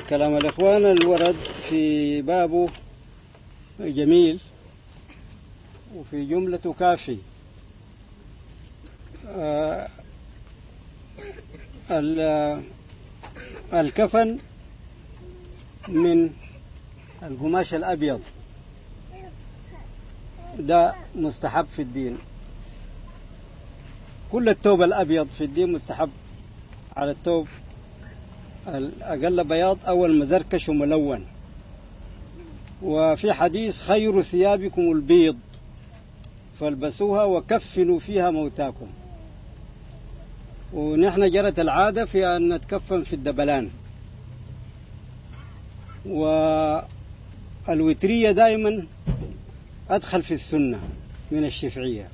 كلام الإخوان الورد في بابه جميل وفي جملته كافي. الكفن من القماش الأبيض ده مستحب في الدين. كل الثوب الأبيض في الدين مستحب على الثوب الأقل بياض أو المزركش وملون. وفي حديث خير ثيابكم البيض فالبسوها وكفنوا فيها موتاكم. ونحن جرت العادة في أن نتكفن في الدبلان. والوترية دائما أدخل في السنة من الشافعية.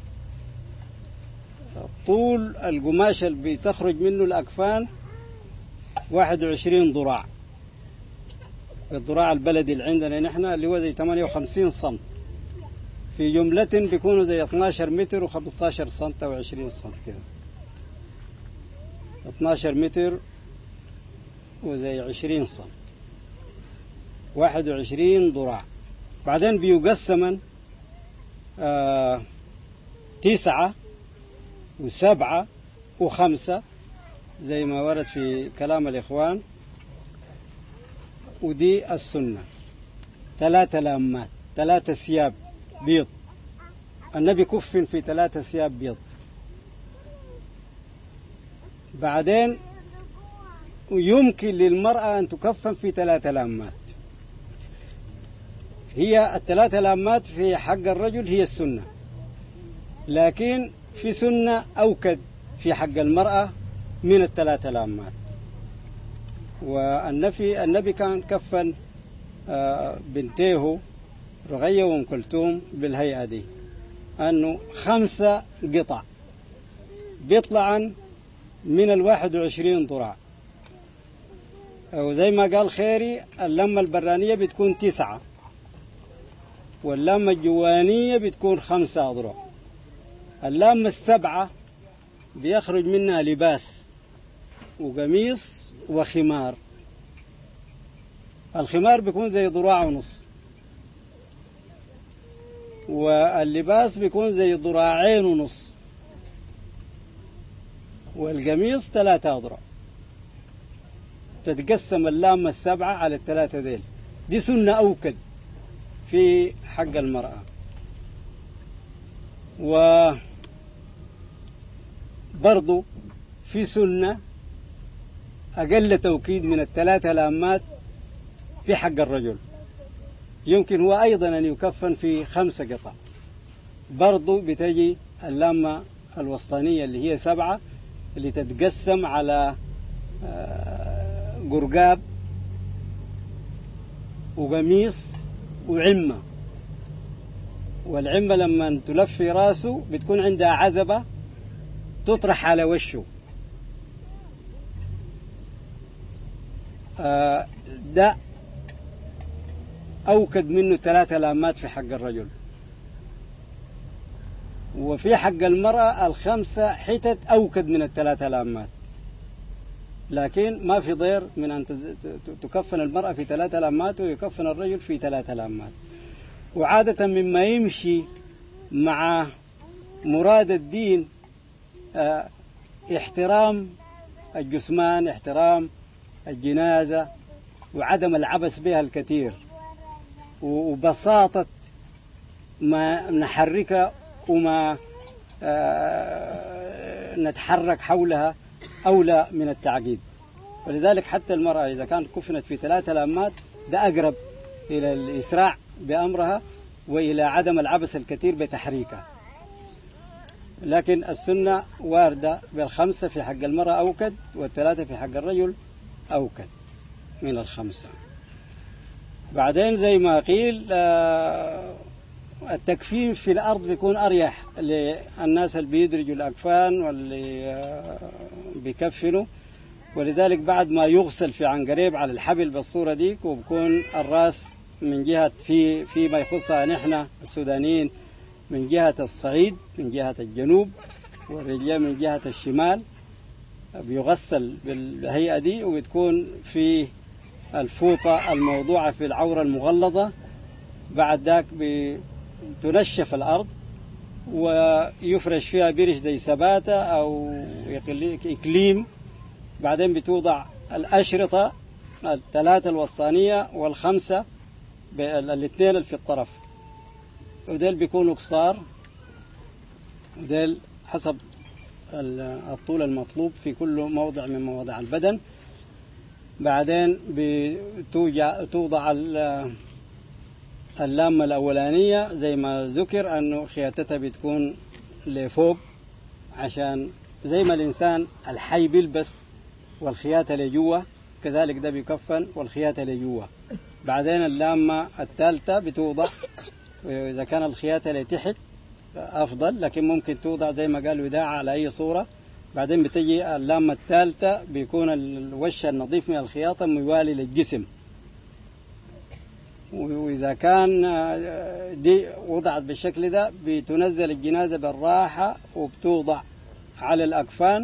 طول القماش اللي بتخرج منه الأكفان 21 ضراع. الضراع البلدي اللي عندنا نحن اللي هو زي 58 سم، في جملة بيكونوا زي 12 متر و15 سم أو 20 سم كده. 12 متر وزي 20 سم، 21 ضراع. بعدين بيقسما 9 و7 و5 زي ما ورد في كلام الإخوان. ودي السنة. 3 لامات، 3 ثياب بيض. النبي كفن في 3 ثياب بيض. بعدين يمكن للمرأة أن تكفن في 3 لامات. هي ال3 لامات في حق الرجل هي السنة، لكن في سنة أوكد في حق المرأة من ال3 لامات. والنبي كان كفن بنتيه رغية وأم كلثوم بالهيئة دي، أنه 5 قطع بيطلعن من 21 ضراع. وزي ما قال خيري اللمة البرانية بتكون 9، واللمة الجوانية بتكون 5 أضرع. اللامة 7 بيخرج منها لباس وقميص وخمار. الخمار بيكون زي 1.5 ضراع، واللباس بيكون زي 2.5 ضراع، والقميص 3 أضرع. تتقسم اللامة 7 على ال3 ديل. دي سنة أوكد في حق المرأة. وبرضو في سنة أقل توكيد من ال3 لامات في حق الرجل. يمكن هو أيضا أن يكفن في 5 قطع. برضو بتجي اللامة الوسطانية اللي هي 7 اللي تتقسم على قرقاب وقميص وعمة. والعمة لما تلف في راسه بتكون عندها عزبة تطرح على وشه. ده أوكد منه 3 لامات في حق الرجل. وفي حق المرأة ال5 حتت أوكد من ال3 لامات، لكن ما في ضير من أن تكفن المرأة في 3 لامات ويكفن الرجل في 3 لامات. وعادة مما يمشي مع مراد الدين احترام الجثمان، احترام الجنازة، وعدم العبث بها الكثير، وبساطة ما نحركها وما نتحرك حولها أولى من التعقيد. ولذلك حتى المرأة إذا كانت كفنت في 3 لامات ده أقرب إلى الإسراع بأمرها وإلى عدم العبث الكثير بتحريكها. لكن السنة واردة بال5 في حق المرأة أوكد، وال3 في حق الرجل أوكد من ال5. بعدين زي ما قيل التكفين في الأرض بيكون أريح للناس اللي بيدرجوا الأكفان واللي بيكفنوا. ولذلك بعد ما يغسل في عنقريب على الحبل بالصورة ديك، وبكون الرأس من جهة فيما يخصها نحن السودانيين من جهة الصعيد من جهة الجنوب، والرجلين من جهة الشمال، بيغسل بالهيئة دي، وبتكون في الفوطة الموضوعة في العورة المغلظة. بعد ذاك بتنشف الأرض ويفرش فيها برش زي سباتة أو إقليم. بعدين بتوضع الأشرطة الثلاثة الوسطانية والخمسة الاثنين اللي في الطرف، وديل بيكونوا قصار، وديل حسب الطول المطلوب في كل موضع من مواضع البدن. بعدين توضع اللامة الأولانية زي ما ذكر أنه خياتتها بتكون لفوق، عشان زي ما الإنسان الحي بيلبس والخياتة لجوه كذلك ده بيكفن والخياتة لجوه. بعدين اللامة الثالثة بتوضع، إذا كان الخياتة لتحت أفضل، لكن ممكن توضع زي ما قال وداع على أي صورة. بعدين بتجي اللامة الثالثة بيكون الوش النظيف من الخياطة موالي للجسم. وإذا كان دي وضعت بالشكل ده بتنزل الجنازة بالراحة وبتوضع على الأكفان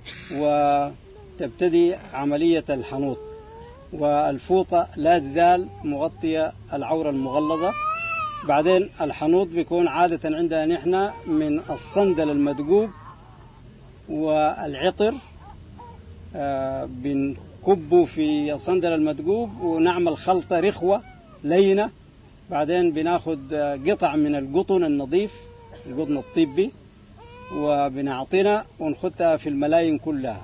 وتبتدي عملية الحنوط، والفوطة لا تزال مغطية العورة المغلظة. بعدين الحنوط بيكون عادة عندنا نحن من الصندل المدقوق والعطر، بنكبه في الصندل المدقوق ونعمل خلطة رخوة لينة. بعدين بناخد قطع من القطن النظيف، القطن الطبي، وبنعطينا ونخدها في الملايين كلها،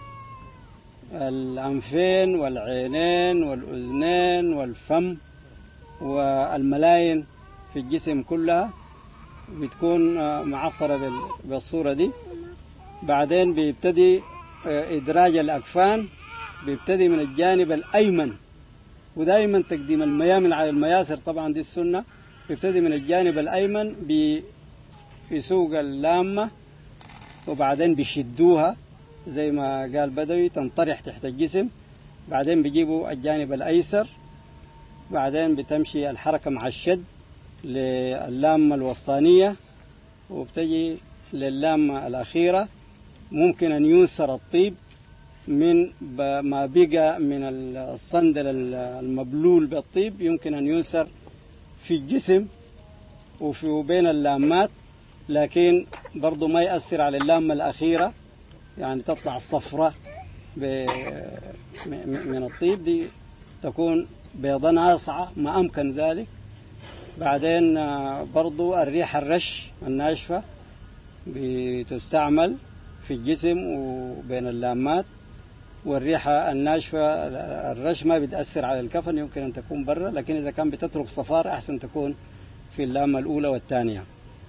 الأنفين والعينين والأذنين والفم والملايين في الجسم كلها بتكون معطرة بالصورة دي. بعدين بيبتدي إدراج الأكفان، بيبتدي من الجانب الأيمن، ودائما تقديم الميامن على المياسر، طبعا دي السنة. بيبتدي من الجانب الأيمن بيسوق اللامة، وبعدين بيشدوها زي ما قال بدوي تنطرح تحت الجسم. بعدين بيجيبوا الجانب الأيسر، بعدين بتمشي الحركة مع الشد للامة الوسطانية وبتجي للامة الأخيرة. ممكن أن ينسر الطيب من ما بقى من الصندل المبلول بالطيب، يمكن أن ينسر في الجسم وفي بين اللامات، لكن برضو ما يأثر على اللامة الأخيرة، يعني تطلع الصفرة من الطيب دي تكون بيضا ناصعة ما أمكن ذلك. بعدين برضو الريحة الرش الناشفة بتستعمل في الجسم وبين اللامات، والريحة الناشفة الرش ما بتأثر على الكفن، يمكن أن تكون برا، لكن إذا كان بتترك صفار أحسن تكون في اللامة الأولى والثانية.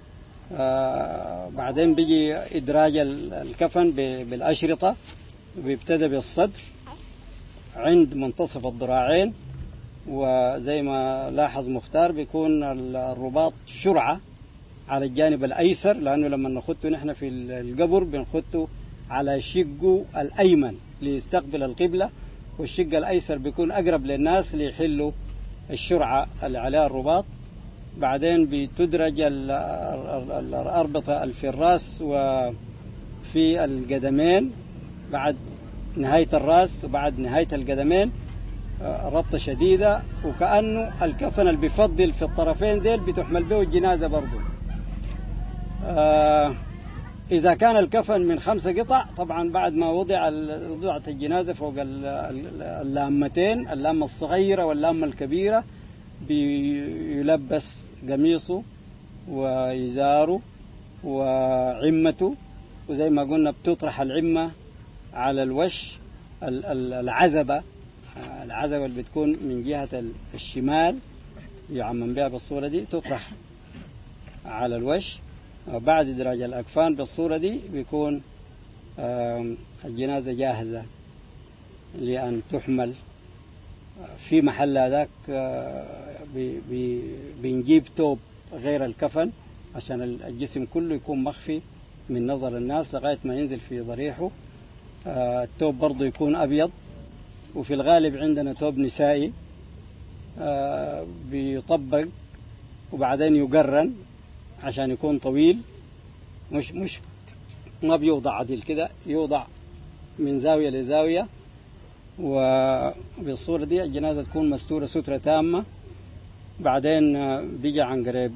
بعدين بيجي إدراج الكفن بالأشرطة، بيبتدى بالصدر عند منتصف الذراعين، وزي ما لاحظ مختار بيكون الرباط شرعة على الجانب الأيسر، لأنه لما نخطه نحن في القبر بنخطه على شقه الأيمن ليستقبل القبلة، والشق الأيسر بيكون أقرب للناس ليحلوا الشرعة اللي عليها الرباط. بعدين بتدرج الأربطة في الرأس وفي القدمين بعد نهاية الرأس وبعد نهاية القدمين ربطة شديدة، وكأنه الكفن اللي بيفضل في الطرفين ديل بتحمل به الجنازة برضو. إذا كان الكفن من 5 قطع، طبعا بعد ما وضعت الجنازة فوق اللامتين، اللامة الصغيرة واللامة الكبيرة، بيلبس قميصه وإزاره وعمته، وزي ما قلنا بتطرح العمة على الوش. العزبة اللي بتكون من جهة الشمال يعمم بها بالصورة دي تطرح على الوش. وبعد إدراج الأكفان بالصورة دي بيكون الجنازة جاهزة لأن تحمل في محل هذاك. بنجيب توب غير الكفن عشان الجسم كله يكون مخفي من نظر الناس لغاية ما ينزل في ضريحه. التوب برضو يكون أبيض، وفي الغالب عندنا توب نسائي بيطبق وبعدين يقرن عشان يكون طويل، مش ما بيوضع عدل كده، يوضع من زاوية لزاوية وبالصورة دي الجنازة تكون مستورة سترة تامة. بعدين بيجي عن قريب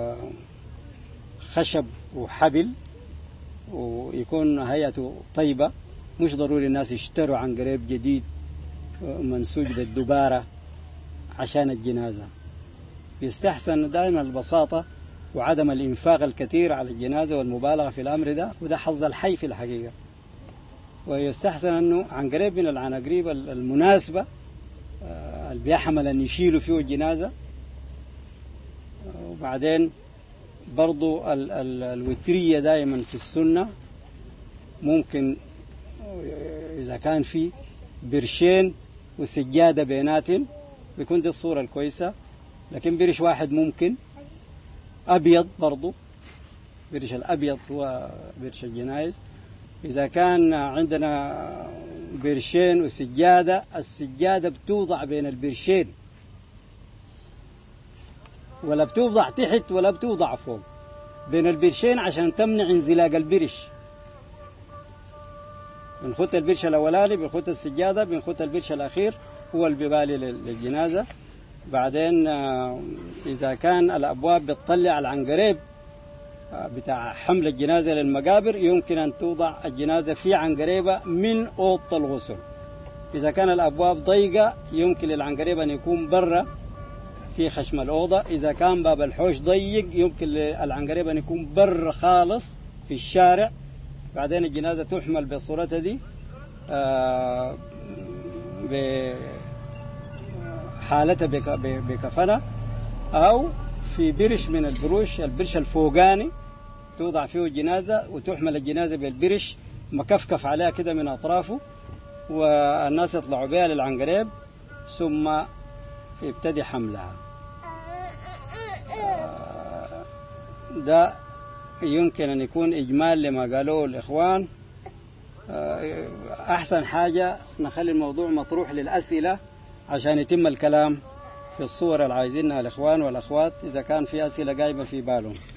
خشب وحبل ويكون هيئته طيبة، مش ضروري الناس يشتروا عن قريب جديد منسوج بالدبارة عشان الجنازة. يستحسن دائما البساطة وعدم الإنفاق الكثير على الجنازة والمبالغة في الأمر ده، وده حظ الحي في الحقيقة. ويستحسن أنه عن قريب من العناقريب المناسبة اللي بيحمل أن يشيلوا فيه الجنازة. وبعدين برضو الوترية دائما في السنة، ممكن إذا كان في برشين وسجادة بيناتهم بيكون دي الصورة الكويسة. لكن برش واحد ممكن أبيض، برضو برش الأبيض هو برش الجنائز. إذا كان عندنا برشين وسجادة، السجادة بتوضع بين البرشين، ولا بتوضع تحت ولا بتوضع فوق، بين البرشين عشان تمنع انزلاق البرش. بنخط البرش الأولاني، بنخط السجادة، بنخط البرش الأخير هو الببالي للجنازة. بعدين إذا كان الأبواب بتطلع على العنقريب بتاع حمل الجنازة للمقابر، يمكن أن توضع الجنازة في عنقريبة من أوضة الغسل. إذا كان الأبواب ضيقة يمكن للعنقريب أن يكون برا في خشم الأوضة. إذا كان باب الحوش ضيق يمكن للعنقريب أن يكون برا خالص في الشارع. بعدين الجنازة تحمل بصورتها دي بحالتها بكفنة، أو في برش من البروش، البرش الفوقاني توضع فيه الجنازة وتحمل الجنازة بالبرش مكفكف عليها كده من أطرافه، والناس يطلعوا بها للعنقريب ثم يبتدي حملها. ده يمكن أن يكون إجمال لما قالوه الإخوان. أحسن حاجة نخلي الموضوع مطروح للأسئلة عشان يتم الكلام في الصور اللي عايزينها الإخوان والأخوات، إذا كان في أسئلة قايمة في بالهم.